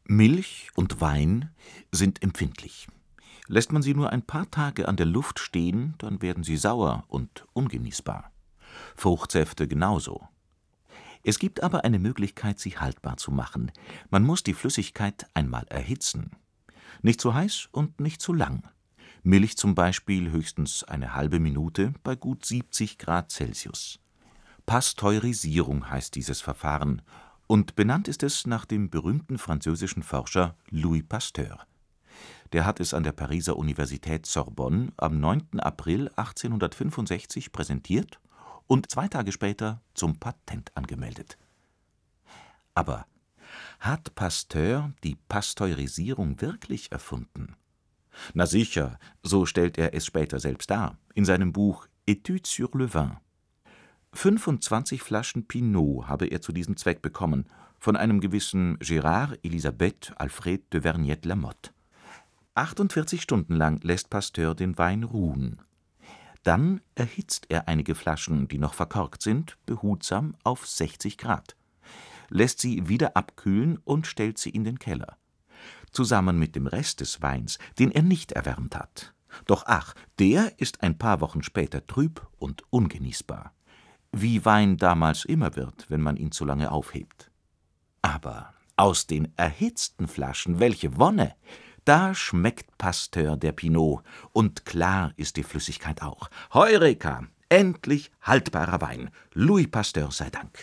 Milch und Wein sind empfindlich. Lässt man sie nur ein paar Tage an der Luft stehen, dann werden sie sauer und ungenießbar. Fruchtsäfte genauso. Es gibt aber eine Möglichkeit, sie haltbar zu machen. Man muss die Flüssigkeit einmal erhitzen. Nicht zu heiß und nicht zu lang. Milch zum Beispiel höchstens eine halbe Minute bei gut 70 Grad Celsius. Pasteurisierung heißt dieses Verfahren, und benannt ist es nach dem berühmten französischen Forscher Louis Pasteur. Der hat es an der Pariser Universität Sorbonne am 9. April 1865 präsentiert und 2 Tage später zum Patent angemeldet. Aber hat Pasteur die Pasteurisierung wirklich erfunden? Na sicher, so stellt er es später selbst dar, in seinem Buch Études sur le vin. 25 Flaschen Pinot habe er zu diesem Zweck bekommen, von einem gewissen Gérard Elisabeth Alfred de Vergnet-Lamotte. 48 Stunden lang lässt Pasteur den Wein ruhen. Dann erhitzt er einige Flaschen, die noch verkorkt sind, behutsam auf 60 Grad, lässt sie wieder abkühlen und stellt sie in den Keller. Zusammen mit dem Rest des Weins, den er nicht erwärmt hat. Doch ach, der ist ein paar Wochen später trüb und ungenießbar. Wie Wein damals immer wird, wenn man ihn zu lange aufhebt. Aber aus den erhitzten Flaschen, welche Wonne! Da schmeckt Pasteur der Pinot, und klar ist die Flüssigkeit auch. Heureka! Endlich haltbarer Wein. Louis Pasteur sei Dank.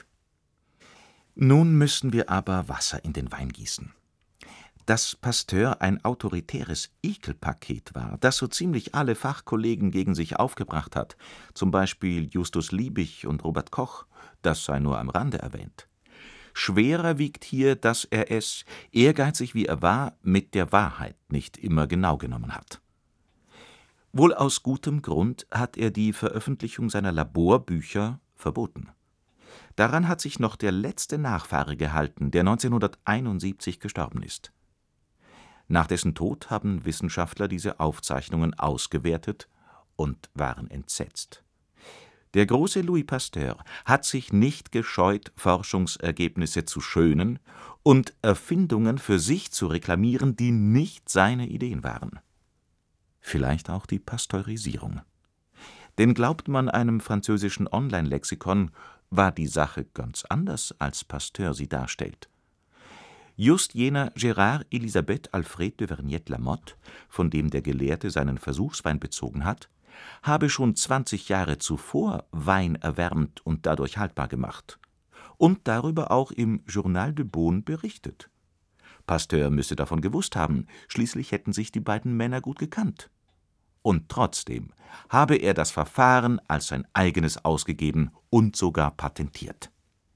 Nun müssen wir aber Wasser in den Wein gießen. Dass Pasteur ein autoritäres Ekelpaket war, das so ziemlich alle Fachkollegen gegen sich aufgebracht hat, zum Beispiel Justus Liebig und Robert Koch, das sei nur am Rande erwähnt. Schwerer wiegt hier, dass er es, ehrgeizig wie er war, mit der Wahrheit nicht immer genau genommen hat. Wohl aus gutem Grund hat er die Veröffentlichung seiner Laborbücher verboten. Daran hat sich noch der letzte Nachfahre gehalten, der 1971 gestorben ist. Nach dessen Tod haben Wissenschaftler diese Aufzeichnungen ausgewertet und waren entsetzt. Der große Louis Pasteur hat sich nicht gescheut, Forschungsergebnisse zu schönen und Erfindungen für sich zu reklamieren, die nicht seine Ideen waren. Vielleicht auch die Pasteurisierung. Denn glaubt man einem französischen Online-Lexikon, war die Sache ganz anders, als Pasteur sie darstellt. Just jener Gérard Elisabeth Alfred de Vergnet-Lamotte, von dem der Gelehrte seinen Versuchswein bezogen hat, habe schon 20 Jahre zuvor Wein erwärmt und dadurch haltbar gemacht und darüber auch im Journal de Beaune berichtet. Pasteur müsse davon gewusst haben, schließlich hätten sich die beiden Männer gut gekannt. Und trotzdem habe er das Verfahren als sein eigenes ausgegeben und sogar patentiert.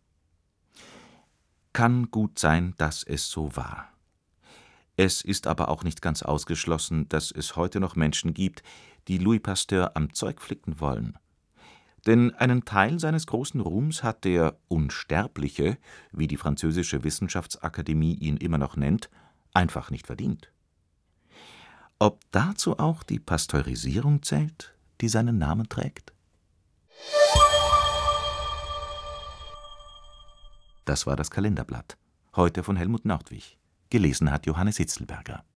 Kann gut sein, dass es so war. Es ist aber auch nicht ganz ausgeschlossen, dass es heute noch Menschen gibt, die Louis Pasteur am Zeug flicken wollen. Denn einen Teil seines großen Ruhms hat der Unsterbliche, wie die französische Wissenschaftsakademie ihn immer noch nennt, einfach nicht verdient. Ob dazu auch die Pasteurisierung zählt, die seinen Namen trägt? Das war das Kalenderblatt. Heute von Helmut Nordwig. Gelesen hat Johannes Hitzelberger.